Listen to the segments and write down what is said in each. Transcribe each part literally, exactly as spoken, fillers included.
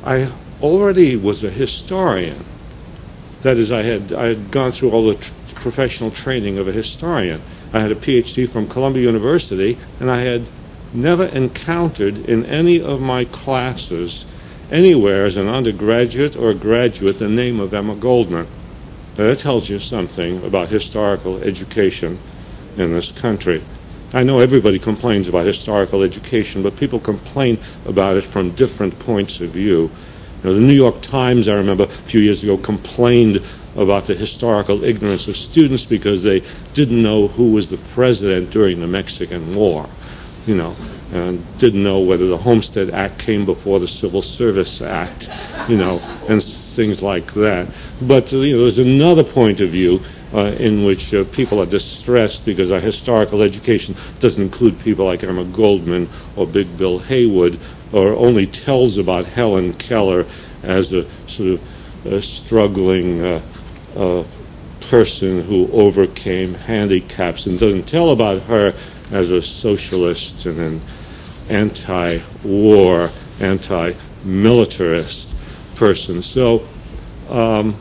I already was a historian. That is, I had, I had gone through all the tr professional training of a historian. I had a P H D from Columbia University, and I had never encountered in any of my classes anywhere as an undergraduate or graduate the name of Emma Goldman. Now, that tells you something about historical education in this country. I know everybody complains about historical education, but people complain about it from different points of view. You know, the New York Times, I remember a few years ago, complained about the historical ignorance of students because they didn't know who was the president during the Mexican War, you know, and didn't know whether the Homestead Act came before the Civil Service Act, you know, and things like that. But, you know, there's another point of view uh, in which uh, people are distressed because our historical education doesn't include people like Emma Goldman or Big Bill Haywood, or only tells about Helen Keller as a sort of uh, struggling uh, uh, person who overcame handicaps, and doesn't tell about her as a socialist and an anti-war, anti-militarist person. So um,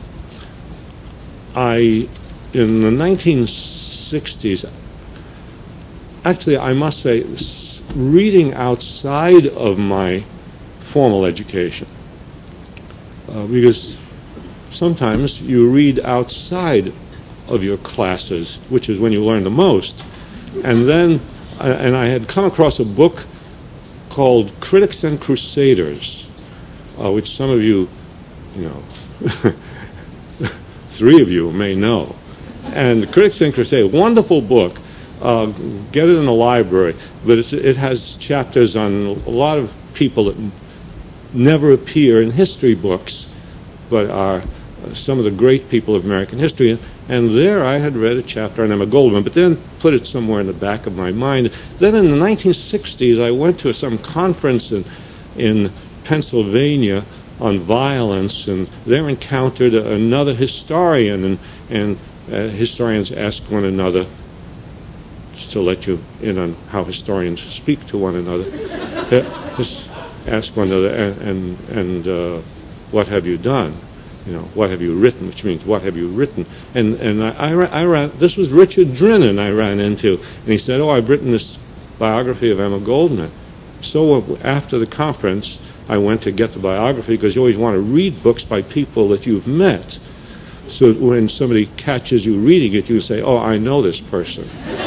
I, in the nineteen sixties, actually I must say, reading outside of my formal education, uh, because sometimes you read outside of your classes, which is when you learn the most. And then, uh, and I had come across a book called Critics and Crusaders, uh, which some of you, you know, three of you may know. And Critics and Crusaders, wonderful book. Uh, get it in the library, but it's, it has chapters on a lot of people that never appear in history books, but are uh, some of the great people of American history. And, and there I had read a chapter on Emma Goldman, but then put it somewhere in the back of my mind. Then in the nineteen sixties, I went to some conference in, in Pennsylvania on violence, and there encountered another historian, and, and uh, historians asked one another, just to let you in on how historians speak to one another, just ask one another, and, and, and uh, what have you done? You know, what have you written, which means what have you written? And, and I, I, I ran, this was Richard Drinan I ran into, and he said, oh, I've written this biography of Emma Goldman. So after the conference, I went to get the biography, because you always want to read books by people that you've met. So when somebody catches you reading it, you say, oh, I know this person.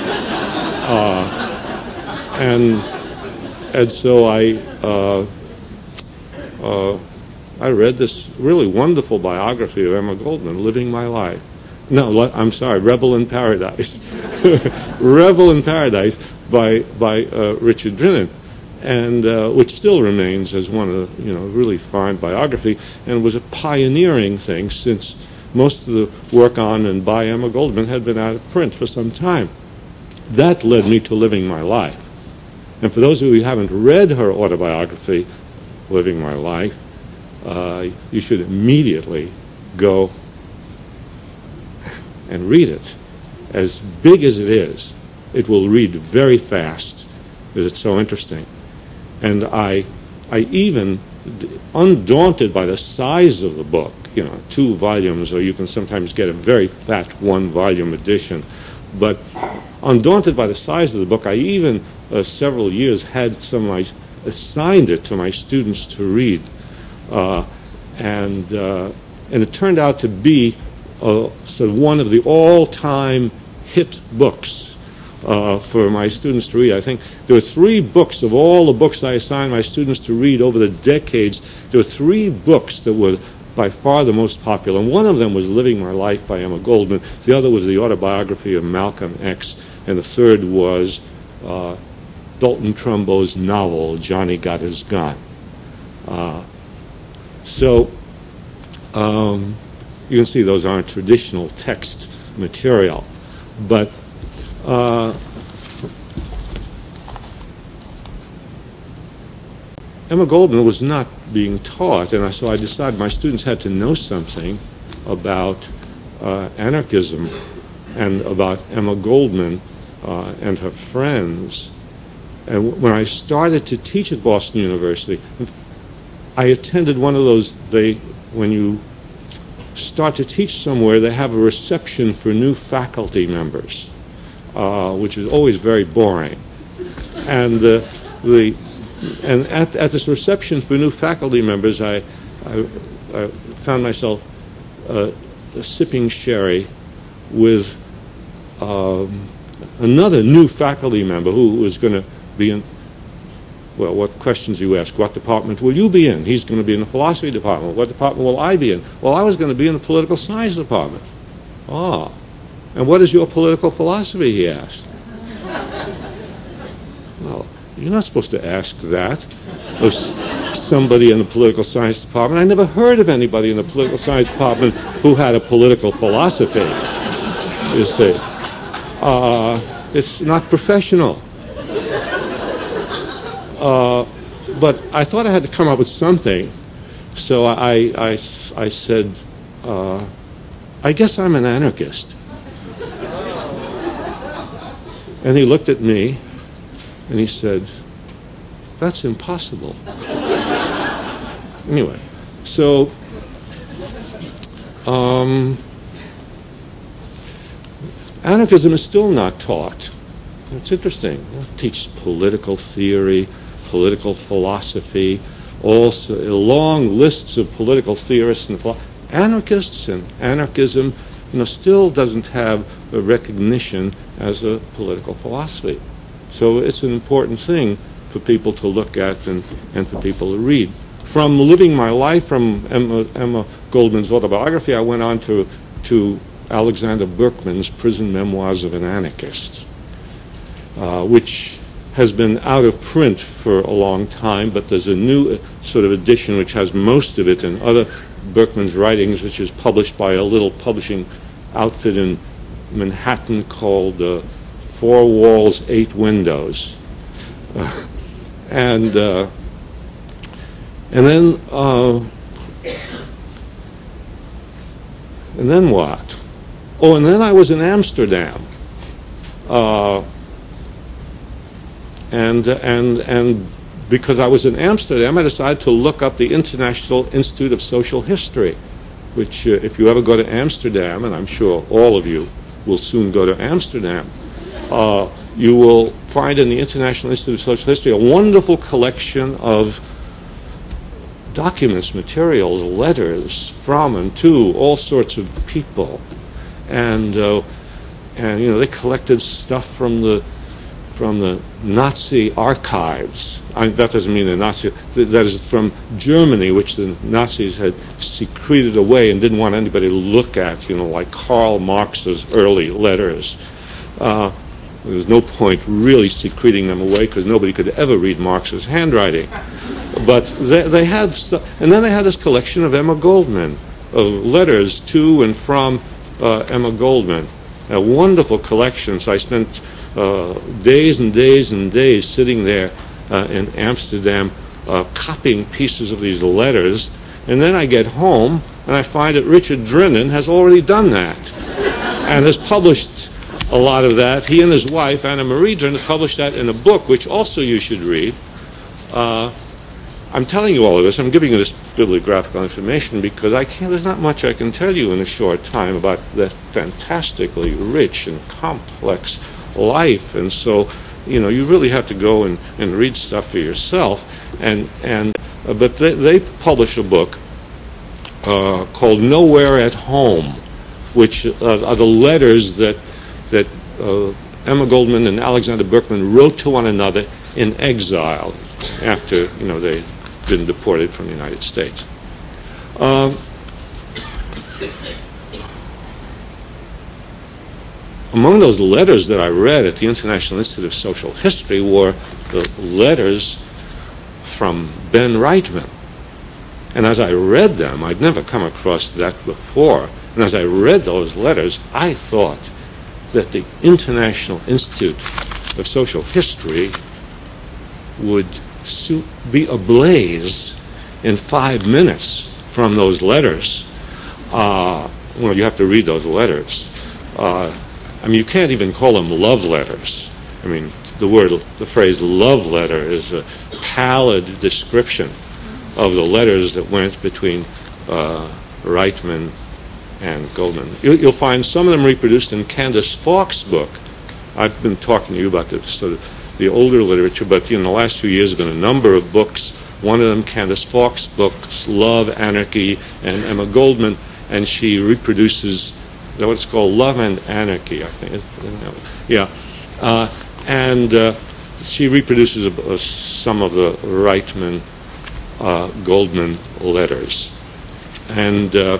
Uh, and and so I uh, uh, I read this really wonderful biography of Emma Goldman, Living My Life. No, I'm sorry, Rebel in Paradise. Rebel in Paradise by by uh, Richard Drinan, and uh, which still remains as one of the, you know, really fine biography, and was a pioneering thing, since most of the work on and by Emma Goldman had been out of print for some time. That led me to Living My Life. And for those of you who haven't read her autobiography, Living My Life, uh, you should immediately go and read it. As big as it is, it will read very fast, because it's so interesting. And I, I even, undaunted by the size of the book, you know, two volumes, or you can sometimes get a very fat one-volume edition, but undaunted by the size of the book, I even, uh, several years, had some, I assigned it to my students to read. Uh, and, uh, and it turned out to be uh, sort of one of the all-time hit books uh, for my students to read. I think there were three books of all the books I assigned my students to read over the decades. There were three books that were by far the most popular. And one of them was Living My Life by Emma Goldman. The other was the autobiography of Malcolm X. And the third was uh, Dalton Trumbo's novel, Johnny Got His Gun. Uh, so um, you can see those aren't traditional text material. But uh, Emma Goldman was not being taught, and so I decided my students had to know something about uh, anarchism and about Emma Goldman uh, and her friends. And when I started to teach at Boston University, I attended one of those, they, when you start to teach somewhere, they have a reception for new faculty members, uh, which is always very boring. And uh, the and at, at this reception for new faculty members, I, I, I found myself uh, sipping sherry with um, another new faculty member who was going to be in, well, what questions you ask? What department will you be in? He's going to be in the philosophy department. What department will I be in? Well, I was going to be in the political science department. Ah, and what is your political philosophy, he asked. Well, you're not supposed to ask that of somebody in the political science department. I never heard of anybody in the political science department who had a political philosophy. You see, uh, it's not professional. Uh, but I thought I had to come up with something, so I, I, I said, uh, I guess I'm an anarchist. And he looked at me, and he said, that's impossible. Anyway, so um, anarchism is still not taught. It's interesting. It teaches political theory, political philosophy, also long lists of political theorists and philo- anarchists, and anarchism, you know, still doesn't have a recognition as a political philosophy. So it's an important thing for people to look at and, and for people to read. From Living My Life, from Emma, Emma Goldman's autobiography, I went on to, to Alexander Berkman's Prison Memoirs of an Anarchist, uh, which has been out of print for a long time, but there's a new uh, sort of edition which has most of it in other Berkman's writings, which is published by a little publishing outfit in Manhattan called uh, Four Walls, Eight Windows. Uh, and uh, and then uh, and then what? Oh, and then I was in Amsterdam. Uh, And, and, and because I was in Amsterdam, I decided to look up the International Institute of Social History, which uh, if you ever go to Amsterdam, and I'm sure all of you will soon go to Amsterdam, uh, you will find in the International Institute of Social History a wonderful collection of documents, materials, letters from and to all sorts of people. And, uh, and you know, they collected stuff from the from the Nazi archives. I, that doesn't mean the Nazi, that is from Germany, which the Nazis had secreted away and didn't want anybody to look at, you know, like Karl Marx's early letters. Uh, there was no point really secreting them away because nobody could ever read Marx's handwriting. But they, they had stuff, and then they had this collection of Emma Goldman, of letters to and from uh, Emma Goldman. A wonderful collection, so I spent Uh, days and days and days sitting there uh, in Amsterdam uh, copying pieces of these letters, and then I get home and I find that Richard Drinnen has already done that and has published a lot of that. He and his wife, Anna Marie Drinnen, published that in a book which also you should read. Uh, I'm telling you all of this, I'm giving you this bibliographical information because I can't, there's not much I can tell you in a short time about that fantastically rich and complex life. And so, you know, you really have to go and, and read stuff for yourself. And and uh, but they, they published a book uh, called Nowhere at Home, which uh, are the letters that that uh, Emma Goldman and Alexander Berkman wrote to one another in exile after, you know, they'd been deported from the United States. Um, Among those letters that I read at the International Institute of Social History were the letters from Ben Reitman. And as I read them, I'd never come across that before, and as I read those letters, I thought that the International Institute of Social History would so- be ablaze in five minutes from those letters. Uh, well, you have to read those letters. Uh, I mean, you can't even call them love letters. I mean, the word, the phrase love letter is a pallid description of the letters that went between uh, Reitman and Goldman. You, you'll find some of them reproduced in Candace Falk's book. I've been talking to you about the sort of the older literature, but in the last few years there have been a number of books. One of them, Candace Falk's books, Love, Anarchy, and Emma Goldman, and she reproduces what's called Love and Anarchy, I think. Yeah, uh, and uh, she reproduces a, a, some of the Reitman uh, Goldman letters, and uh,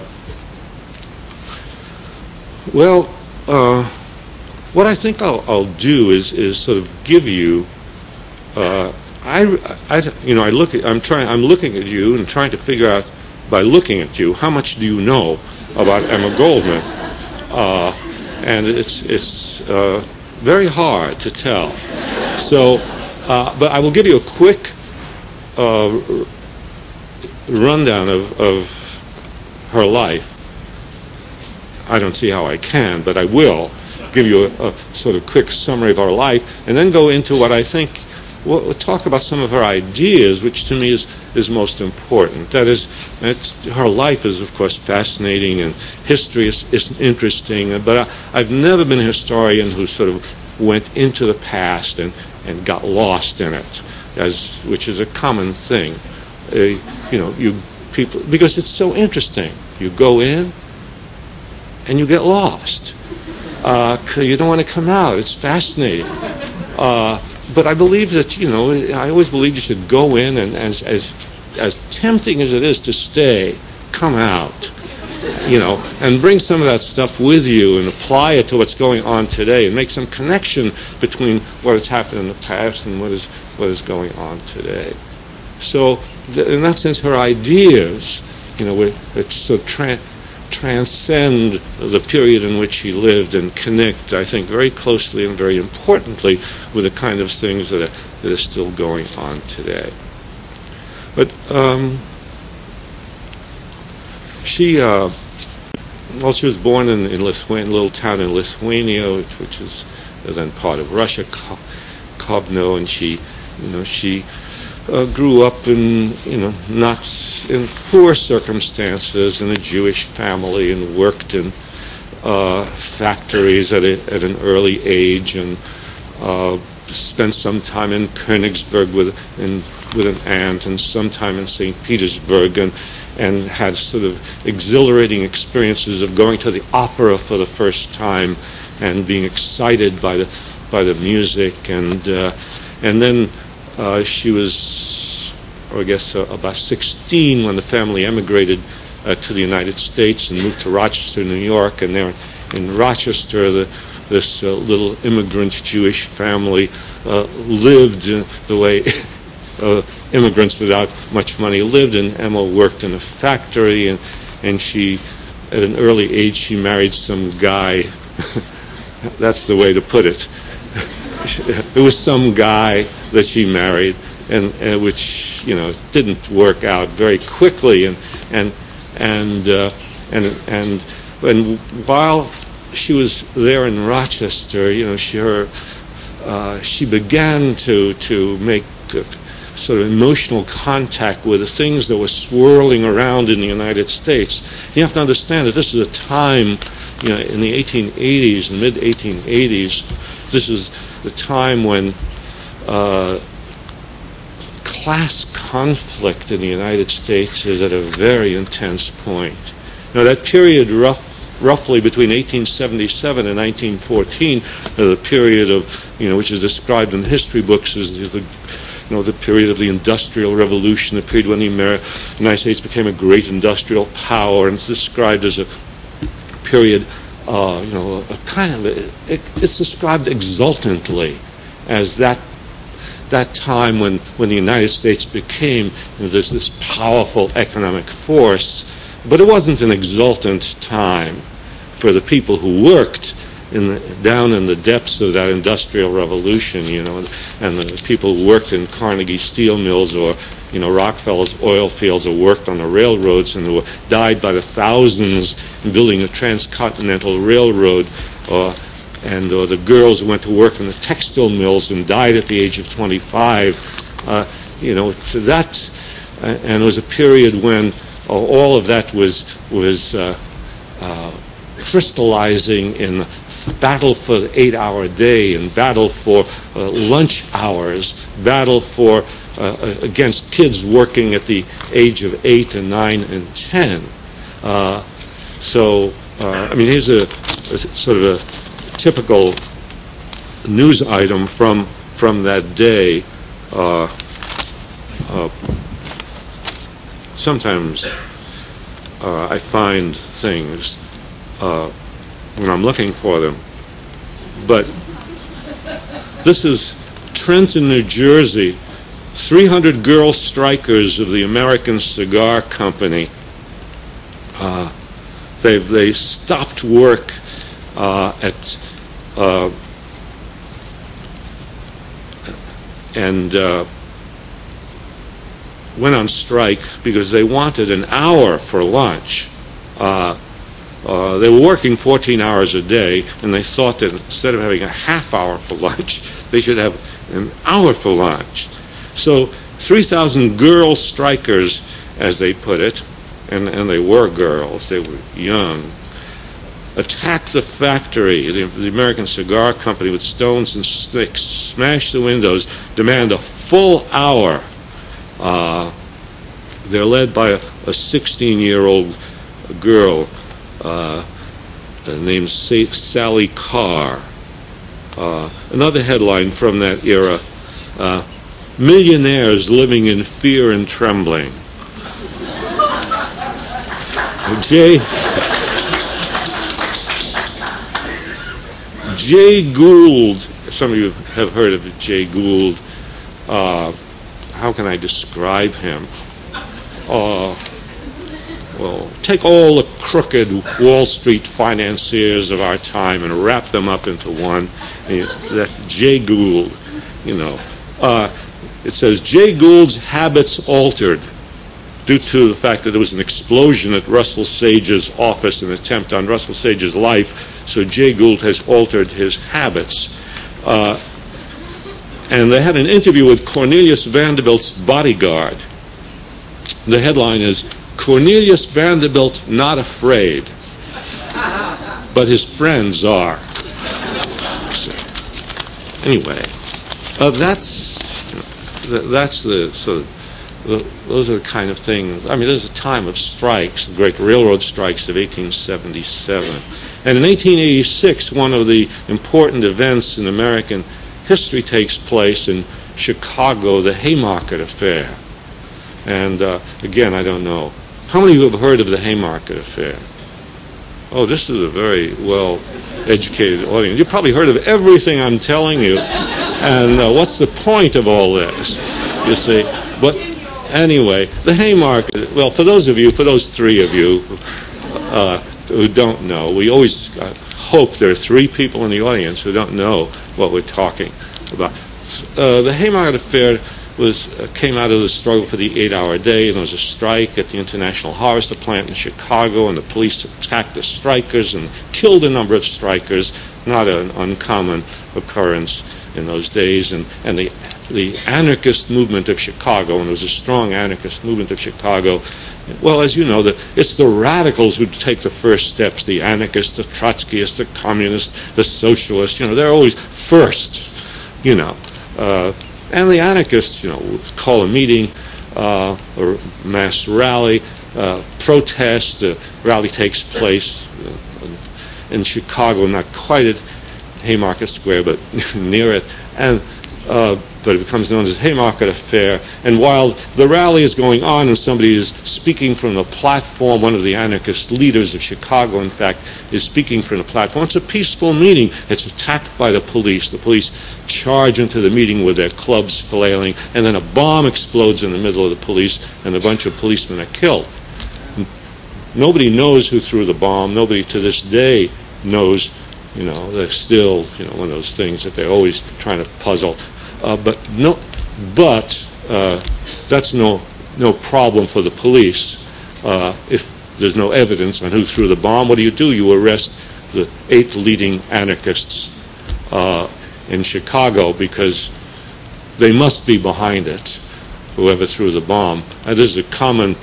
well. Uh, What I think I'll, I'll do is, is sort of give you, uh, I, I, you know, I look at, I'm trying, I'm looking at you and trying to figure out, by looking at you, how much do you know about Emma Goldman? Uh, and it's, it's uh, very hard to tell. So, uh, but I will give you a quick uh, rundown of, of her life. I don't see how I can, but I will give you a, a sort of quick summary of our life, and then go into what I think, we'll, we'll talk about some of her ideas, which to me is, is most important. That is, it's, her life is, of course, fascinating, and history is, is interesting, but I, I've never been a historian who sort of went into the past and, and got lost in it, as which is a common thing. Uh, you know, you people, because it's so interesting. You go in, and you get lost. Uh, you don't want to come out. It's fascinating. Uh, but I believe that, you know, I always believe you should go in, and as, as, as tempting as it is to stay, come out, you know, and bring some of that stuff with you and apply it to what's going on today and make some connection between what has happened in the past and what is, what is going on today. So th- in that sense, her ideas, you know, it's so tra- transcend the period in which she lived and connect, I think, very closely and very importantly with the kind of things that are, that are still going on today. But um, she, uh, well, she was born in, in Lithuania, a little town in Lithuania, which, which is then part of Russia, Kovno, and she, you know, she Uh, grew up in, you know, not in poor circumstances in a Jewish family, and worked in uh, factories at, a, at an early age, and uh, spent some time in Königsberg with, in, with an aunt, and some time in Saint Petersburg, and, and had sort of exhilarating experiences of going to the opera for the first time and being excited by the, by the music, and, uh, and then Uh, she was, or I guess, uh, about sixteen when the family emigrated uh, to the United States and moved to Rochester, New York. And there in Rochester, the, this uh, little immigrant Jewish family uh, lived in the way uh, immigrants without much money lived. And Emma worked in a factory, and, and she, at an early age, she married some guy. That's the way to put it. It was some guy that she married, and, and which, you know, didn't work out very quickly, and and and uh, and and and while she was there in Rochester, you know, she her uh, she began to to make uh, sort of emotional contact with the things that were swirling around in the United States. You have to understand that this is a time, you know, in the eighteen eighties, the mid eighteen eighties. This is the time when uh, class conflict in the United States is at a very intense point. Now, that period, rough, roughly between eighteen seventy-seven and nineteen fourteen, uh, the period of, you know, which is described in history books as the, you know, the period of the Industrial Revolution, the period when the Amer- United States became a great industrial power, and it's described as a period. Uh, you know, a kind of it, it's described exultantly as that that time when, when the United States became, you know, this this powerful economic force. But it wasn't an exultant time for the people who worked in the, down in the depths of that industrial revolution, you know, and, and the people who worked in Carnegie steel mills, or, you know, Rockefeller's oil fields, or worked on the railroads and who died by the thousands in building a transcontinental railroad, or, and or the girls who went to work in the textile mills and died at the age of twenty-five. Uh, you know, so that and it was a period when uh, all of that was was uh, uh, crystallizing in battle for the eight-hour day and battle for uh, lunch hours, battle for uh, against kids working at the age of eight and nine and ten. Uh, so, uh, I mean, here's a, a sort of a typical news item from from that day. Uh, uh, sometimes uh, I find things uh, when I'm looking for them, but this is Trenton, New Jersey. three hundred girl strikers of the American Cigar Company. Uh, they they stopped work uh, at uh, and uh, went on strike because they wanted an hour for lunch. Uh, uh, they were working fourteen hours a day, and they thought that instead of having a half hour for lunch, they should have an hour for lunch. So three thousand girl strikers, as they put it, and, and they were girls, they were young, attacked the factory, the, the American Cigar Company, with stones and sticks, smashed the windows, demand a full hour. Uh, they're led by a sixteen-year-old girl uh, named Sa- Sally Carr. Uh, another headline from that era, uh, millionaires living in fear and trembling. Jay, Jay Gould, some of you have heard of Jay Gould. Uh, how can I describe him? Uh, well, take all the crooked Wall Street financiers of our time and wrap them up into one. And that's Jay Gould, you know. Uh, it says, Jay Gould's habits altered due to the fact that there was an explosion at Russell Sage's office, an attempt on Russell Sage's life, so Jay Gould has altered his habits. Uh, and they had an interview with Cornelius Vanderbilt's bodyguard. The headline is, Cornelius Vanderbilt not afraid, but his friends are. So, anyway, uh, that's, that's the sort of, those are the kind of things. I mean, there's a time of strikes, the great railroad strikes of eighteen seventy-seven. And in eighteen eighty-six, one of the important events in American history takes place in Chicago, the Haymarket Affair. And uh, again, I don't know. How many of you have heard of the Haymarket Affair? Oh, this is a very well-educated audience. You've probably heard of everything I'm telling you. And uh, what's the point of all this? You see? But anyway, the Haymarket, well, for those of you, for those three of you uh, who don't know, we always uh, hope there are three people in the audience who don't know what we're talking about. Uh, the Haymarket Affair was uh, came out of the struggle for the eight-hour day, and there was a strike at the International Harvester plant in Chicago, and the police attacked the strikers and killed a number of strikers, not an uncommon occurrence in those days. And, and the the anarchist movement of Chicago, and there was a strong anarchist movement of Chicago. Well, as you know, the, it's the radicals who take the first steps, the anarchists, the Trotskyists, the communists, the socialists, you know, they're always first, you know. Uh, and the anarchists, you know, call a meeting, uh, or mass rally, uh, protest. The rally takes place uh, in Chicago, not quite at Haymarket Square, but near it. And uh, but it becomes known as Haymarket Affair. And while the rally is going on and somebody is speaking from the platform, one of the anarchist leaders of Chicago, in fact, is speaking from the platform, it's a peaceful meeting. It's attacked by the police. The police charge into the meeting with their clubs flailing, and then a bomb explodes in the middle of the police, and a bunch of policemen are killed. Nobody knows who threw the bomb. Nobody to this day knows. You know, they're still, you know, one of those things that they're always trying to puzzle. Uh, but no, but uh, that's no no problem for the police. Uh, if there's no evidence on who threw the bomb, what do you do? You arrest the eight leading anarchists uh, in Chicago because they must be behind it, whoever threw the bomb. Uh, this is a common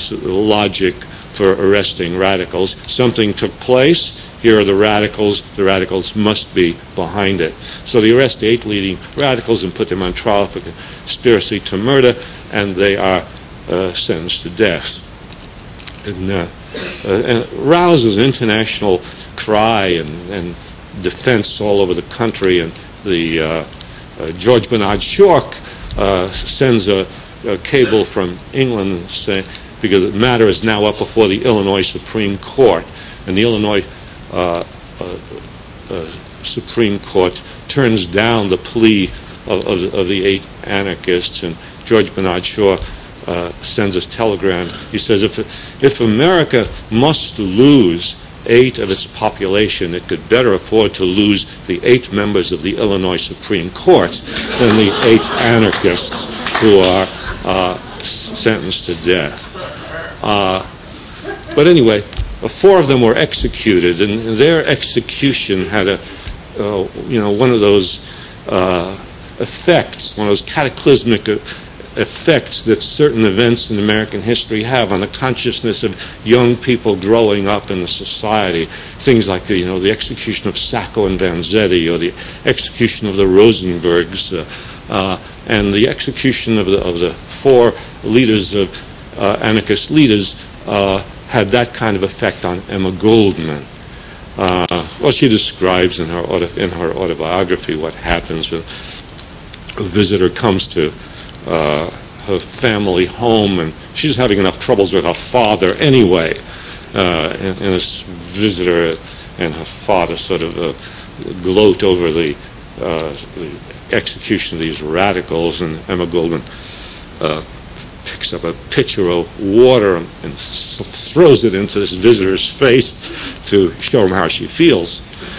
logic for arresting radicals. Something took place. Here are the radicals. The radicals must be behind it. So they arrest the eight leading radicals and put them on trial for conspiracy to murder, and they are uh, sentenced to death. And, uh, uh, and rouses international cry and, and defense all over the country. And the uh, uh, George Bernard Shaw uh, sends a, a cable from England saying, because the matter is now up before the Illinois Supreme Court, and the Illinois uh, uh, uh, Supreme Court turns down the plea of, of, of the eight anarchists, and George Bernard Shaw uh, sends us telegram. He says, if, if America must lose eight of its population, it could better afford to lose the eight members of the Illinois Supreme Court than the eight anarchists who are uh, sentenced to death. Uh, but anyway, uh, four of them were executed, and their execution had a, uh, you know, one of those uh, effects, one of those cataclysmic uh, effects that certain events in American history have on the consciousness of young people growing up in the society. Things like, you know, the execution of Sacco and Vanzetti, or the execution of the Rosenbergs, uh, uh, and the execution of the of the four leaders of uh, anarchist leaders uh, had that kind of effect on Emma Goldman. Uh, well, she describes in her auto, in her autobiography what happens when a visitor comes to uh, her family home, and she's having enough troubles with her father anyway. Uh, and, and this visitor and her father sort of uh, gloat over the, uh, the execution of these radicals, and Emma Goldman uh, picks up a pitcher of water and, and th- throws it into this visitor's face to show him how she feels.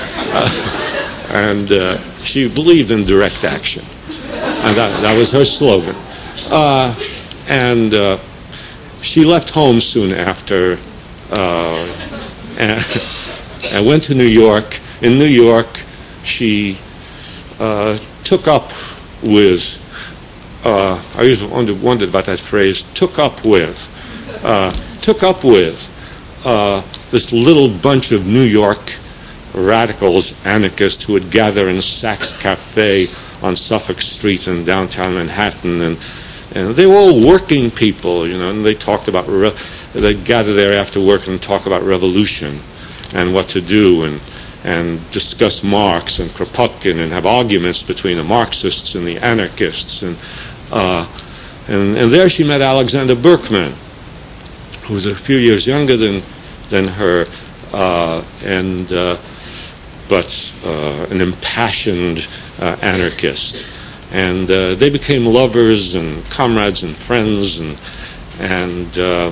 Uh, and uh, she believed in direct action. And that, that was her slogan. Uh, and uh, she left home soon after uh, and, and went to New York. In New York, she uh, took up with, uh, I always wondered, wondered about that phrase, took up with, uh, took up with uh, this little bunch of New York radicals, anarchists, who would gather in Saks Cafe on Suffolk Street in downtown Manhattan, and and they were all working people, you know, and they talked about, re- they'd gather there after work and talk about revolution and what to do, and and discuss Marx and Kropotkin, and have arguments between the Marxists and the anarchists, and uh, and and there she met Alexander Berkman, who was a few years younger than than her, uh, and uh, but uh, an impassioned uh, anarchist. And uh, they became lovers and comrades and friends, and and uh,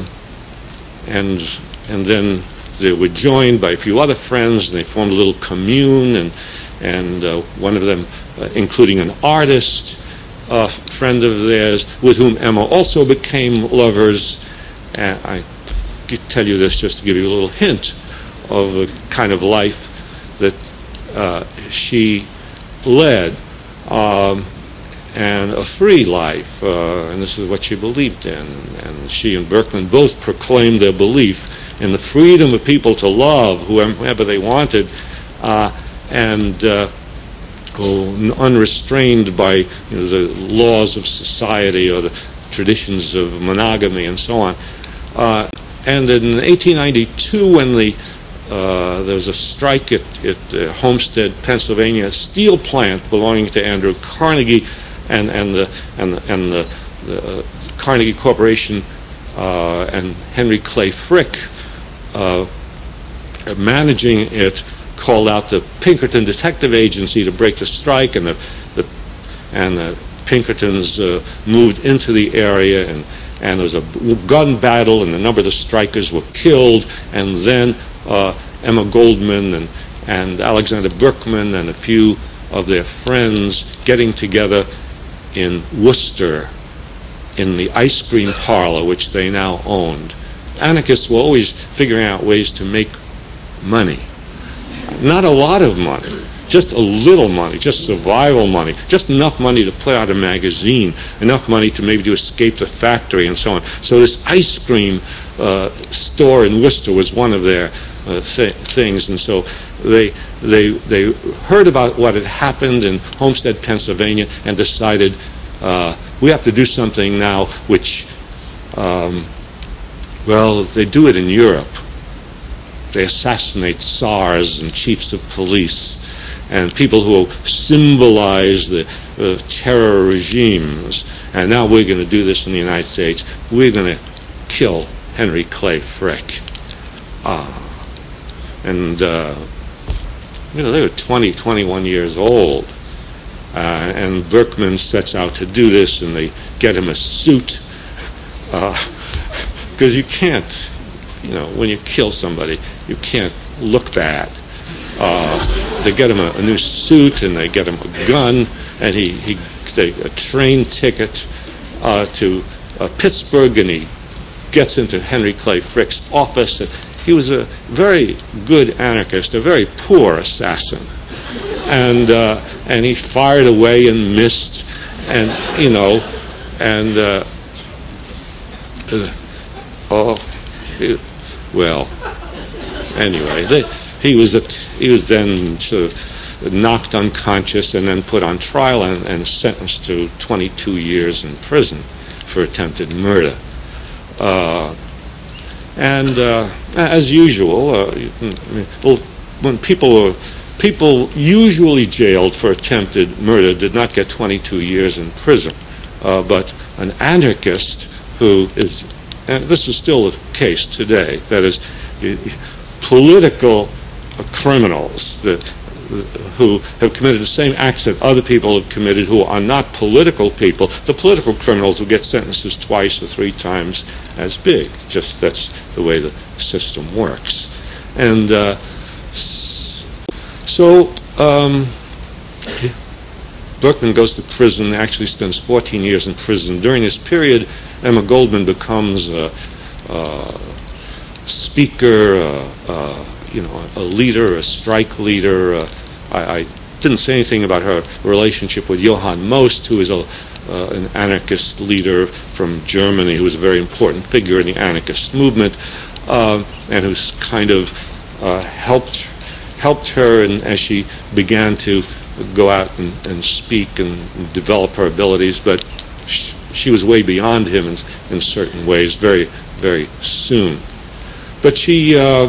and and then they were joined by a few other friends, and they formed a little commune, and and uh, one of them, uh, including an artist, a friend of theirs, with whom Emma also became lovers. And I tell you this just to give you a little hint of the kind of life that uh, she led. Um, and a free life, uh, and this is what she believed in. And she and Berkman both proclaimed their belief in the freedom of people to love whoever they wanted, uh, and uh, oh, unrestrained by, you know, the laws of society or the traditions of monogamy and so on. Uh, and in eighteen ninety-two, when the Uh, there was a strike at, at uh, Homestead, Pennsylvania, a steel plant belonging to Andrew Carnegie, and and the and the, and the, the uh, Carnegie Corporation uh, and Henry Clay Frick, uh, managing it, called out the Pinkerton Detective Agency to break the strike, and the, the and the Pinkertons uh, moved into the area, and and there was a gun battle, and a number of the strikers were killed, and then Uh, Emma Goldman and, and Alexander Berkman and a few of their friends getting together in Worcester in the ice cream parlor, which they now owned. Anarchists were always figuring out ways to make money. Not a lot of money, just a little money, just survival money, just enough money to put out a magazine, enough money to maybe to escape the factory and so on. So this ice cream uh, store in Worcester was one of their uh, th things, and so they they they heard about what had happened in Homestead, Pennsylvania, and decided uh, we have to do something now which, um, well, they do it in Europe. They assassinate tsars and chiefs of police and people who symbolize the uh, terror regimes. And now we're going to do this in the United States. We're going to kill Henry Clay Frick. Uh, and, uh, you know, they were twenty, twenty-one years old. Uh, and Berkman sets out to do this, and they get him a suit. Because uh, you can't, you know, when you kill somebody, you can't look bad. Uh, they get him a, a new suit, and they get him a gun, and he, he they, a train ticket uh, to uh, Pittsburgh, and he gets into Henry Clay Frick's office. And he was a very good anarchist, a very poor assassin, and uh, and he fired away and missed, and you know, and uh, uh, oh, he, well. Anyway, they, he was a, he was then sort of knocked unconscious and then put on trial and, and sentenced to twenty-two years in prison for attempted murder. Uh, and uh, as usual, uh, well, when people were people usually jailed for attempted murder did not get twenty-two years in prison, uh, but an anarchist who is, and this is still the case today, that is, political criminals that, who have committed the same acts that other people have committed who are not political people, the political criminals will get sentences twice or three times as big. Just that's the way the system works. And uh, so um, Berkman goes to prison, actually spends fourteen years in prison. During this period, Emma Goldman becomes a, a speaker, uh, uh, you know, a leader, a strike leader. Uh, I, I didn't say anything about her relationship with Johann Most, who is a, uh, an anarchist leader from Germany, who was a very important figure in the anarchist movement, uh, and who's kind of uh, helped helped her in, as she began to go out and, and speak and develop her abilities. But she, she was way beyond him in, in certain ways, very, very soon. But she, uh,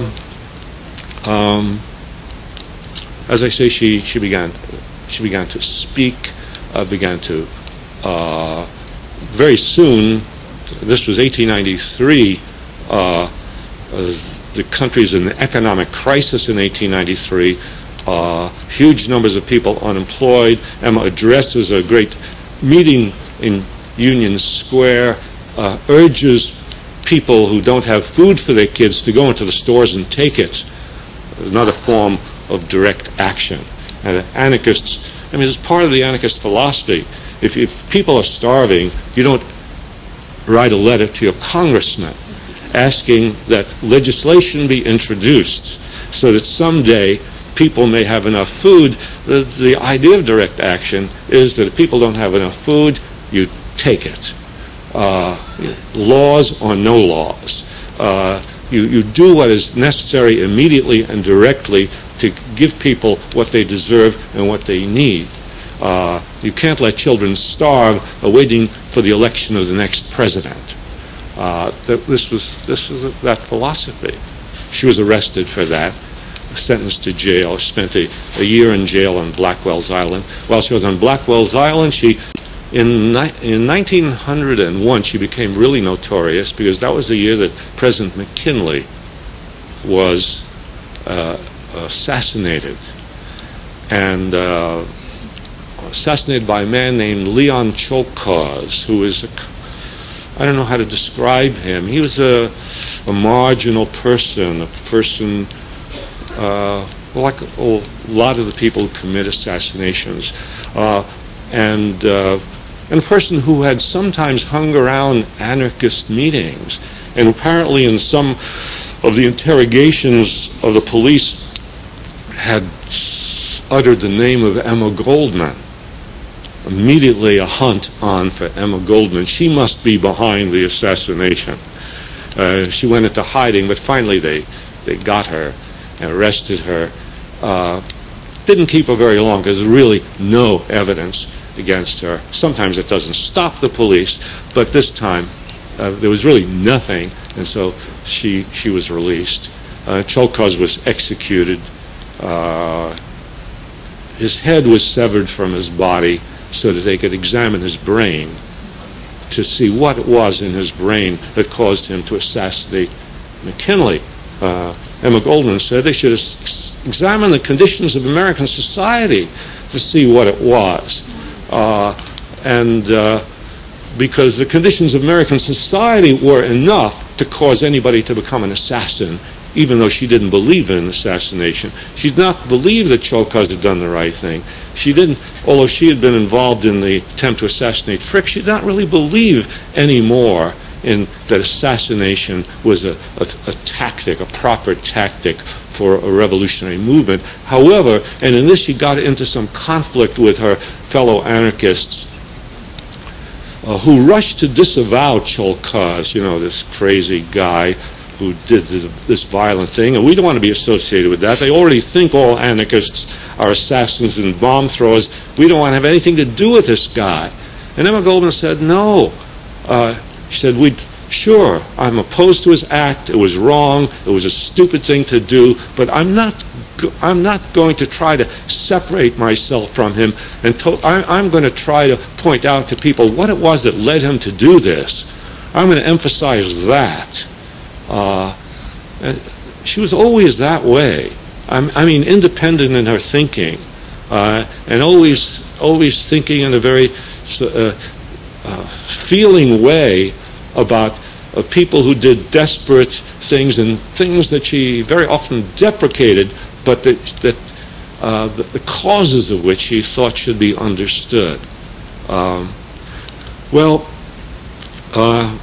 um, as I say, she she began she began to speak, uh, began to uh, very soon. This was eighteen ninety-three. Uh, uh, the country's in an economic crisis in eighteen ninety-three. Uh, huge numbers of people unemployed. Emma addresses a great meeting in Union Square, uh, urges people who don't have food for their kids to go into the stores and take it. Another form of direct action. And anarchists, I mean, it's part of the anarchist philosophy. If, if people are starving, you don't write a letter to your congressman asking that legislation be introduced so that someday people may have enough food. The, the idea of direct action is that if people don't have enough food, you take it. Uh, laws or no laws. Uh, you, you do what is necessary immediately and directly to give people what they deserve and what they need. Uh, you can't let children starve uh, waiting for the election of the next president. Uh, that this was, this was a, that philosophy. She was arrested for that, sentenced to jail, spent a, a year in jail on Blackwell's Island. While she was on Blackwell's Island, she In, in nineteen oh one, she became really notorious because that was the year that President McKinley was uh, assassinated. And uh, assassinated by a man named Leon Cholkos, who is, a, I don't know how to describe him. He was a, a marginal person, a person uh, like a lot of the people who commit assassinations. Uh, and uh, and a person who had sometimes hung around anarchist meetings, and apparently in some of the interrogations of the police had uttered the name of Emma Goldman. Immediately a hunt on for Emma Goldman. She must be behind the assassination. Uh, she went into hiding, but finally they, they got her and arrested her. Uh, didn't keep her very long because there's really no evidence against her. Sometimes it doesn't stop the police, but this time uh, there was really nothing, and so she she was released. Uh, Cholkos was executed. Uh, his head was severed from his body so that they could examine his brain to see what it was in his brain that caused him to assassinate McKinley. Uh, Emma Goldman said they should ex- examine the conditions of American society to see what it was. Uh, and uh, because the conditions of American society were enough to cause anybody to become an assassin, even though she didn't believe in assassination. She did not believe that Cholkos had done the right thing. She didn't, although she had been involved in the attempt to assassinate Frick, she did not really believe anymore in that assassination was a, a, a tactic, a proper tactic for a revolutionary movement. However, and in this she got into some conflict with her fellow anarchists uh, who rushed to disavow Cholkos, you know, this crazy guy who did this violent thing, and we don't want to be associated with that. They already think all anarchists are assassins and bomb throwers. We don't want to have anything to do with this guy. And Emma Goldman said, no. Uh, she said, we sure, I'm opposed to his act. It was wrong. It was a stupid thing to do, but I'm not I'm not going to try to separate myself from him, and to, I, I'm going to try to point out to people what it was that led him to do this. I'm going to emphasize that. Uh, and she was always that way. I'm, I mean, independent in her thinking, uh, and always, always thinking in a very uh, uh, feeling way about uh, people who did desperate things and things that she very often deprecated, but that, that uh, the, the causes of which she thought should be understood. Um, well. Uh,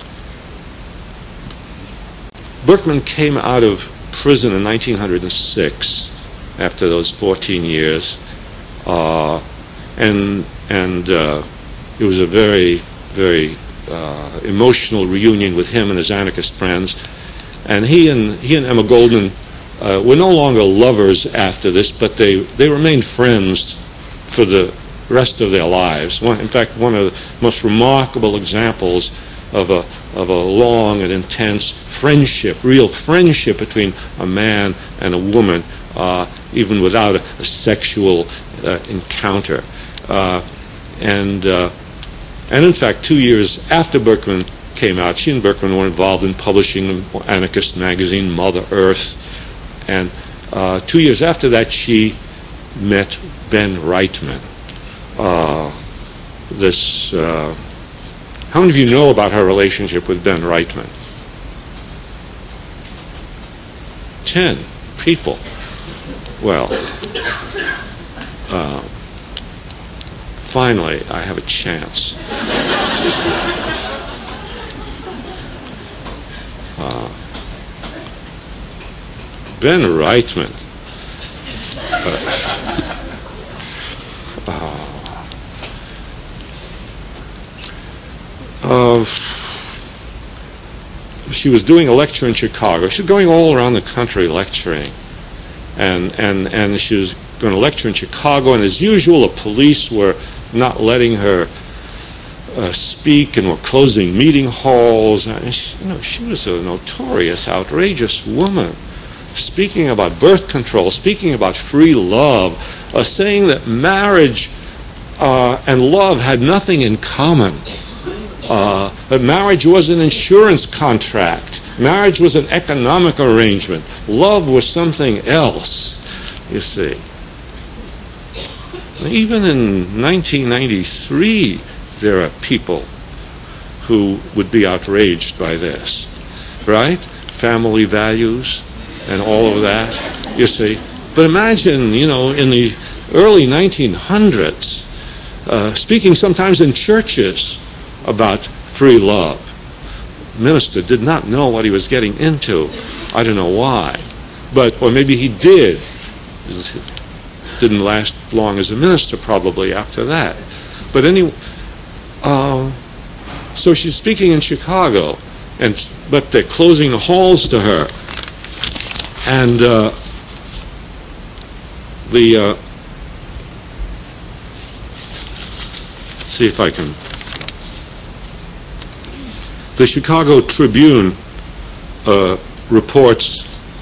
Berkman came out of prison in nineteen oh six after those fourteen years, uh, and and uh, it was a very, very uh, emotional reunion with him and his anarchist friends. And he and he and Emma Goldman uh, were no longer lovers after this, but they, they remained friends for the rest of their lives. One, in fact, one of the most remarkable examples of a of a long and intense friendship, real friendship between a man and a woman, uh, even without a, a sexual uh, encounter. Uh, and uh, and in fact, two years after Berkman came out, she and Berkman were involved in publishing an anarchist magazine, Mother Earth. And uh, two years after that, she met Ben Reitman. Uh, this. Uh, How many of you know about her relationship with Ben Reitman? Ten people. Well, uh, finally, I have a chance. uh, Ben Reitman. Uh, uh, Uh, she was doing a lecture in Chicago. She was going all around the country lecturing. And, and, and she was going to lecture in Chicago, and as usual, the police were not letting her uh, speak and were closing meeting halls. And she, you know, she was a notorious, outrageous woman, speaking about birth control, speaking about free love, uh, saying that marriage uh, and love had nothing in common. Uh, that marriage was an insurance contract. Marriage was an economic arrangement. Love was something else, you see. Even in nineteen ninety-three, there are people who would be outraged by this, right? Family values and all of that, you see. But imagine, you know, in the early nineteen hundreds, uh, speaking sometimes in churches about free love. The minister did not know what he was getting into. I don't know why. But, or maybe he did. didn't last long as a minister probably after that. But anyway, uh, so she's speaking in Chicago, and but they're closing the halls to her. And uh, the, uh, see if I can, the Chicago Tribune uh, reports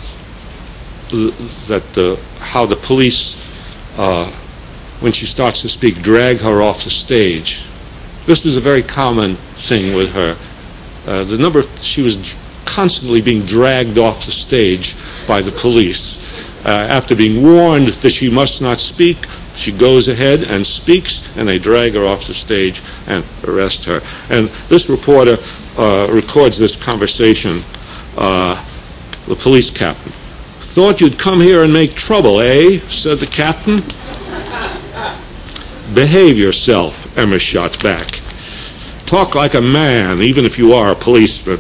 that the, how the police, uh, when she starts to speak, drag her off the stage. This was a very common thing with her. Uh, the number, she was constantly being dragged off the stage by the police. Uh, after being warned that she must not speak, she goes ahead and speaks, and they drag her off the stage and arrest her. And this reporter uh, records this conversation. Uh, the police captain. "Thought you'd come here and make trouble, eh?" said the captain. "Behave yourself," Emma shot back. "Talk like a man, even if you are a policeman."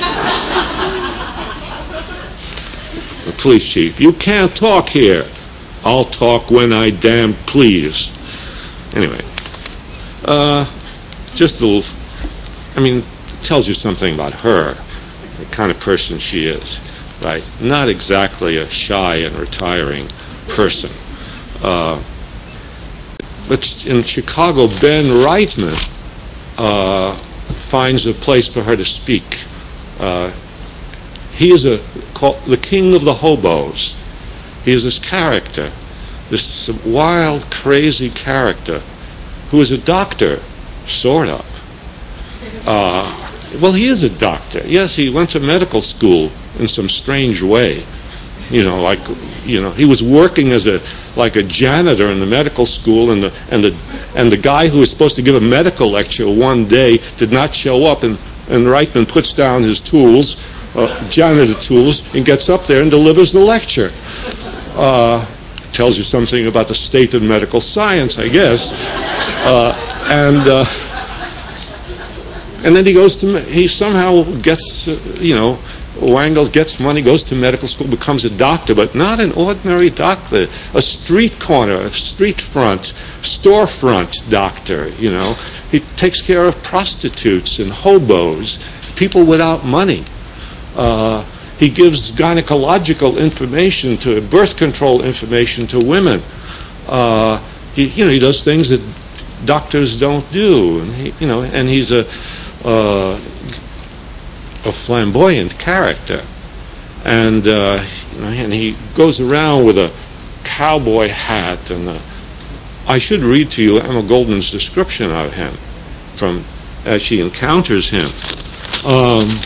The police chief: "You can't talk here." "I'll talk when I damn please." Anyway, uh, just a little, I mean, it tells you something about her, the kind of person she is, right? Not exactly a shy and retiring person. Uh, but in Chicago, Ben Reitman uh, finds a place for her to speak. Uh, he is a, called the king of the hobos. He is this character, this wild, crazy character, who is a doctor, sort of. Uh, well, he is a doctor. Yes, he went to medical school in some strange way. You know, like, you know, he was working as a, like a janitor in the medical school, and the, and the, and the guy who was supposed to give a medical lecture one day did not show up, and, and Reitman puts down his tools, uh, janitor tools, and gets up there and delivers the lecture. Uh, tells you something about the state of medical science, I guess. Uh, and uh, and then he goes to, he somehow gets, uh, you know, wangles, gets money, goes to medical school, becomes a doctor, but not an ordinary doctor, a street corner, a street front, storefront doctor, you know. He takes care of prostitutes and hobos, people without money. Uh, He gives gynecological information to birth control information to women. Uh, he, you know, he does things that doctors don't do, and he, you know, and he's a uh, a flamboyant character, and uh, you know, and he goes around with a cowboy hat, and a, I should read to you Emma Goldman's description of him from as she encounters him. Um,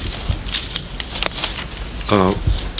Uh,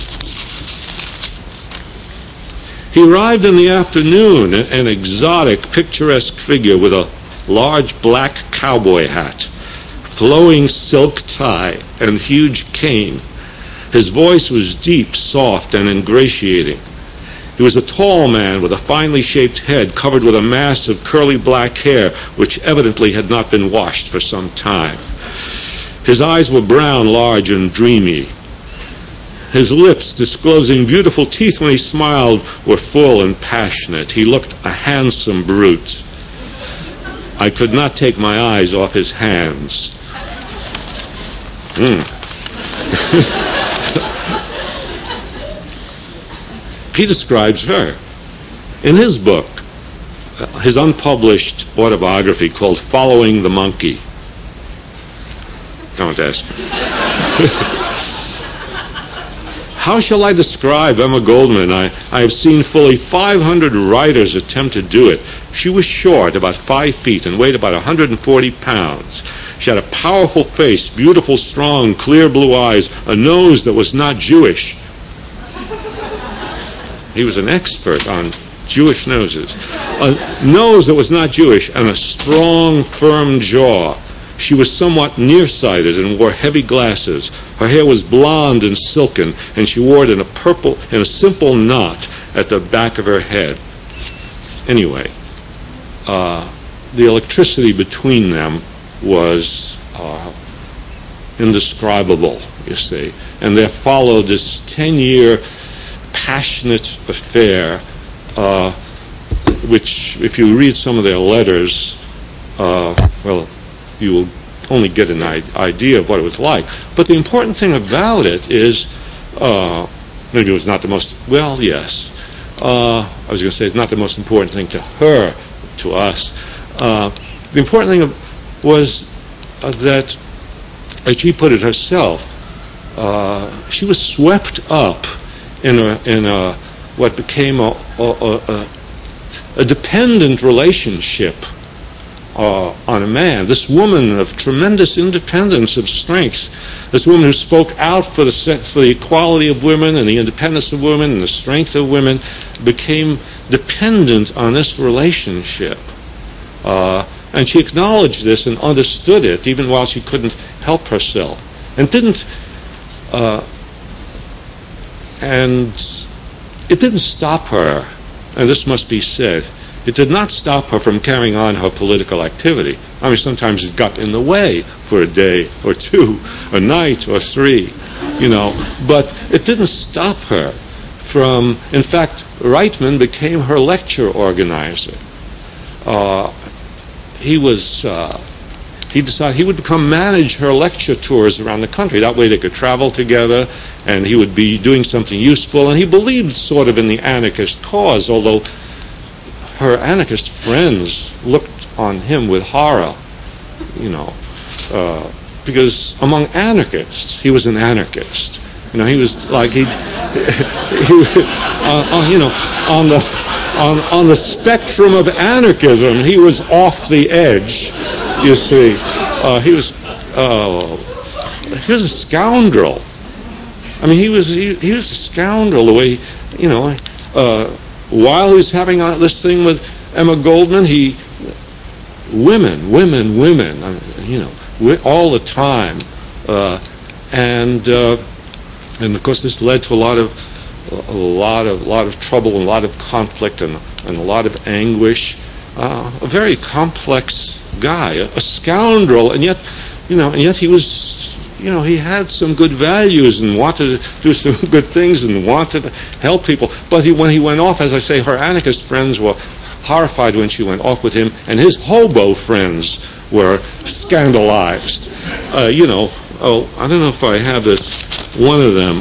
he arrived in the afternoon, an exotic, picturesque figure with a large black cowboy hat, flowing silk tie, and huge cane. His voice was deep, soft, and ingratiating. He was a tall man with a finely shaped head covered with a mass of curly black hair, which evidently had not been washed for some time. His eyes were brown, large, and dreamy. His lips, disclosing beautiful teeth when he smiled, were full and passionate. He looked a handsome brute. I could not take my eyes off his hands. Mm. He describes her in his book, his unpublished autobiography called Following the Monkey. Don't ask me. How shall I describe Emma Goldman? I, I have seen fully five hundred writers attempt to do it. She was short, about five feet, and weighed about one hundred forty pounds. She had a powerful face, beautiful, strong, clear blue eyes, a nose that was not Jewish. He was an expert on Jewish noses. A nose that was not Jewish, and a strong, firm jaw. She was somewhat nearsighted and wore heavy glasses. Her hair was blonde and silken, and she wore it in a purple, in a simple knot at the back of her head. Anyway, uh, the electricity between them was uh, indescribable, you see. And there followed this ten-year passionate affair, uh, which, if you read some of their letters, uh, well, you will only get an idea of what it was like. But the important thing about it is, uh, maybe it was not the most, well, yes. Uh, I was going to say it's not the most important thing to her, to us. Uh, the important thing was uh, that, as she put it herself, uh, she was swept up in a, in a what became a, a, a, a dependent relationship Uh, on a man. This woman of tremendous independence, of strength, this woman who spoke out for the, for the equality of women and the independence of women and the strength of women, became dependent on this relationship. Uh, and she acknowledged this and understood it, even while she couldn't help herself. And didn't, uh, and it didn't stop her, and this must be said, it did not stop her from carrying on her political activity. I mean, sometimes it got in the way for a day or two, a night or three, you know. But it didn't stop her from, in fact, Reitman became her lecture organizer. Uh, he was, uh, he decided he would become manage her lecture tours around the country. That way they could travel together and he would be doing something useful. And he believed sort of in the anarchist cause, although her anarchist friends looked on him with horror, you know, uh, because among anarchists, he was an anarchist. You know, he was like he'd, he, uh, uh, you know, on the on on the spectrum of anarchism, he was off the edge. You see, uh, he was uh, he was a scoundrel. I mean, he was he, he was a scoundrel the way, you know. Uh, While he was having this thing with Emma Goldman, he, women, women, women, I mean, you know, all the time. Uh, and, uh, and of course this led to a lot of, a lot of, lot of trouble and a lot of conflict and, and a lot of anguish. Uh, a very complex guy, a, a scoundrel, and yet, you know, and yet he was, you know, he had some good values and wanted to do some good things and wanted to help people. But he, when he went off, as I say, her anarchist friends were horrified when she went off with him, and his hobo friends were scandalized. Uh, you know, oh, I don't know if I have this. One of them,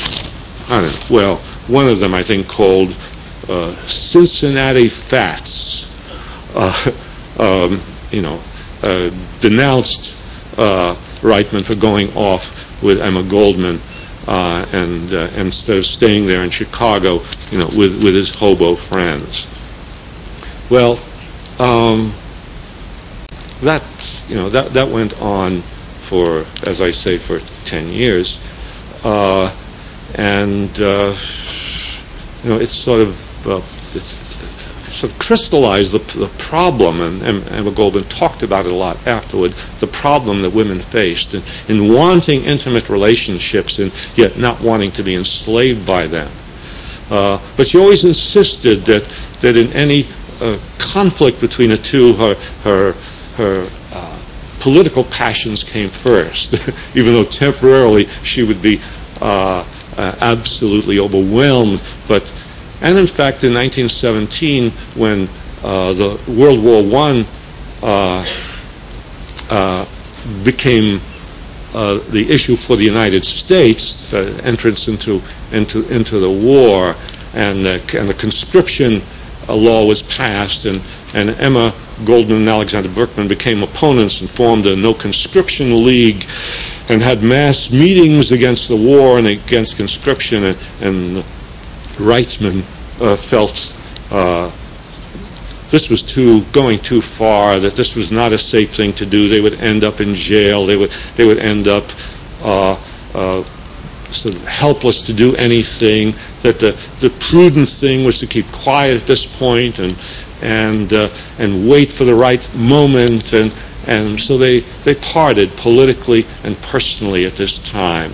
I don't know, well, one of them I think called uh, Cincinnati Fats, uh, um, you know, uh, denounced uh, Reitman for going off with Emma Goldman uh, and uh, instead of staying there in Chicago, you know, with, with his hobo friends. Well, um, that you know that that went on for, as I say, for ten years, uh, and uh, you know it's sort of uh, it's, sort of crystallized the, the problem, and, and Emma Goldman talked about it a lot afterward, the problem that women faced in, in wanting intimate relationships and yet not wanting to be enslaved by them. Uh, but she always insisted that, that in any uh, conflict between the two, her, her, her uh, political passions came first, even though temporarily she would be uh, uh, absolutely overwhelmed. But And in fact, in nineteen seventeen, when uh, the World War One uh, uh, became uh, the issue for the United States, the entrance into into into the war, and the, and the conscription uh, law was passed, and and Emma Goldman and Alexander Berkman became opponents and formed a No Conscription League, and had mass meetings against the war and against conscription, and, and Reitman uh, felt uh, this was too going too far, that this was not a safe thing to do. They would end up in jail. They would they would end up uh, uh, sort of helpless to do anything. That the the prudent thing was to keep quiet at this point and and uh, and wait for the right moment. And and so they they parted politically and personally at this time.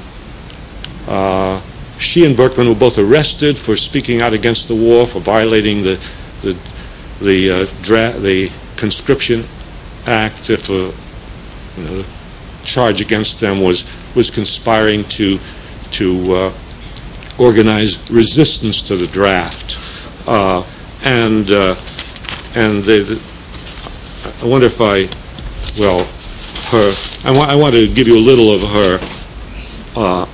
Uh, She and Berkman were both arrested for speaking out against the war, for violating the the the, uh, dra- the Conscription Act. If a you know, the charge against them was was conspiring to to uh, organize resistance to the draft, uh, and uh, and they, I wonder if I, well, her, I, wa I want to give you a little of her, uh,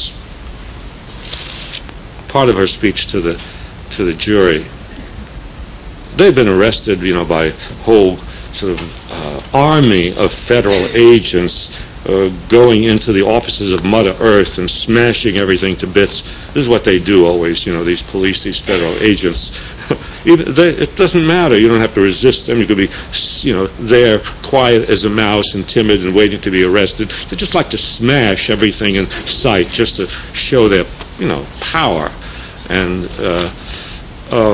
part of her speech to the, to the jury. They've been arrested, you know, by a whole sort of uh, army of federal agents uh, going into the offices of Mother Earth and smashing everything to bits. This is what they do always, you know, these police, these federal agents. Even they, it doesn't matter. You don't have to resist them. You could be, you know, there, quiet as a mouse and timid and waiting to be arrested. They just like to smash everything in sight just to show their, you know, power. And uh, uh,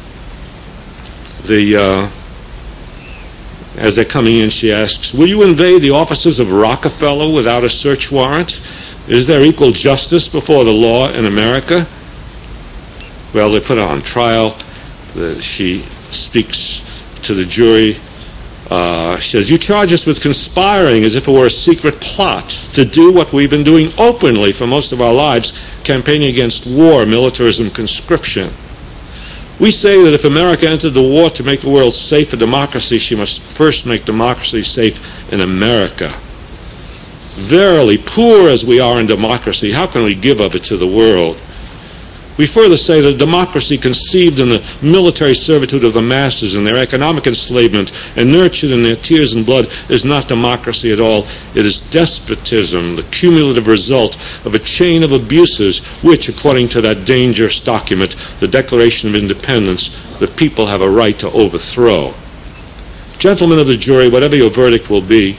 the uh, as they're coming in, she asks, "Will you invade the offices of Rockefeller without a search warrant? Is there equal justice before the law in America?" Well, they put her on trial. The, she speaks to the jury. Uh, she says, "You charge us with conspiring as if it were a secret plot to do what we've been doing openly for most of our lives, campaigning against war, militarism, conscription. We say that if America entered the war to make the world safe for democracy, she must first make democracy safe in America. Verily, poor as we are in democracy, how can we give of it to the world? We further say that democracy conceived in the military servitude of the masses and their economic enslavement and nurtured in their tears and blood is not democracy at all. It is despotism, the cumulative result of a chain of abuses which, according to that dangerous document, the Declaration of Independence, the people have a right to overthrow. Gentlemen of the jury, whatever your verdict will be,"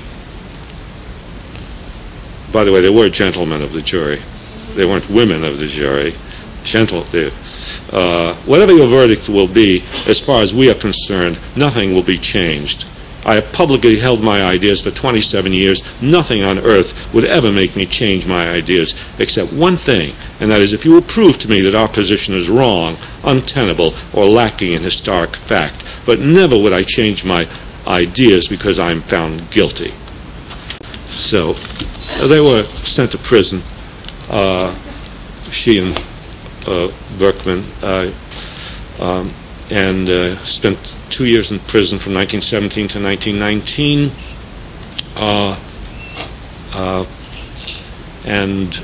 by the way, they were gentlemen of the jury. They weren't women of the jury. Gentle, uh, whatever your verdict will be, as far as we are concerned, nothing will be changed. I have publicly held my ideas for twenty-seven years. Nothing on earth would ever make me change my ideas, except one thing, and that is if you will prove to me that our position is wrong, untenable, or lacking in historic fact. But never would I change my ideas because I am found guilty. So, uh, they were sent to prison. Uh, she and Uh, Berkman, uh, um, and uh, spent two years in prison from nineteen seventeen to nineteen nineteen. Uh, uh, and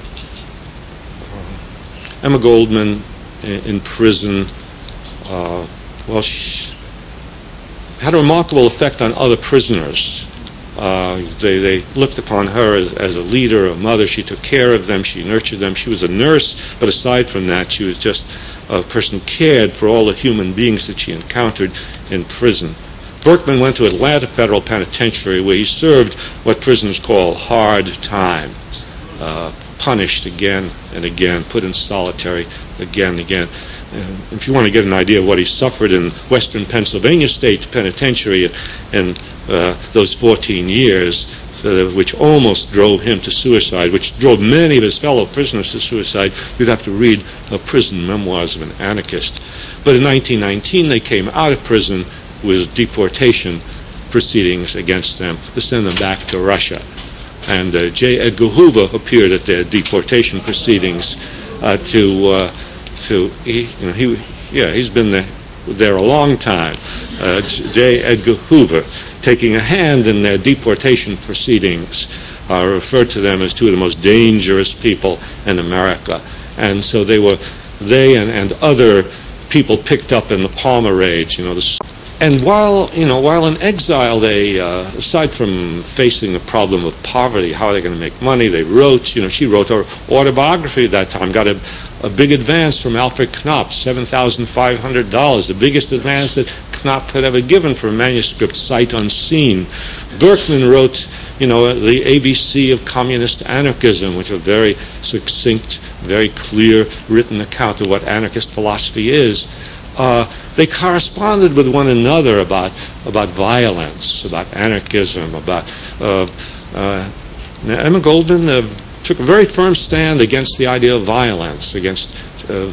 Emma Goldman in, in prison, uh, well, she had a remarkable effect on other prisoners. Uh, they, they looked upon her as, as a leader, a mother. She took care of them. She nurtured them. She was a nurse, but aside from that, she was just a person who cared for all the human beings that she encountered in prison. Berkman went to Atlanta Federal Penitentiary, where he served what prisoners call hard time, uh, punished again and again, put in solitary again and again. And if you want to get an idea of what he suffered in Western Pennsylvania State Penitentiary in uh, those fourteen years, uh, which almost drove him to suicide, which drove many of his fellow prisoners to suicide, you'd have to read uh, Prison Memoirs of an Anarchist. But in nineteen nineteen, they came out of prison with deportation proceedings against them to send them back to Russia. And uh, J. Edgar Hoover appeared at their deportation proceedings uh, to... Uh, To, he, you know, he, yeah, he's been there, there a long time. Uh, J. Edgar Hoover, taking a hand in their deportation proceedings, uh, referred to them as two of the most dangerous people in America. And so they were, they and, and other people picked up in the Palmer raids, you know. The, and while, you know, while in exile, they, uh, aside from facing the problem of poverty, how are they going to make money, they wrote, you know, she wrote her autobiography at that time, got a A big advance from Alfred Knopf, seven thousand five hundred dollars, the biggest advance that Knopf had ever given for a manuscript, sight unseen. Berkman wrote, you know, the A B C of Communist Anarchism, which is a very succinct, very clear written account of what anarchist philosophy is. Uh, they corresponded with one another about, about violence, about anarchism, about... Uh, uh, Emma Goldman uh, took a very firm stand against the idea of violence, against uh,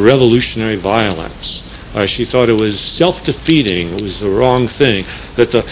revolutionary violence. Uh, she thought it was self-defeating, it was the wrong thing, that the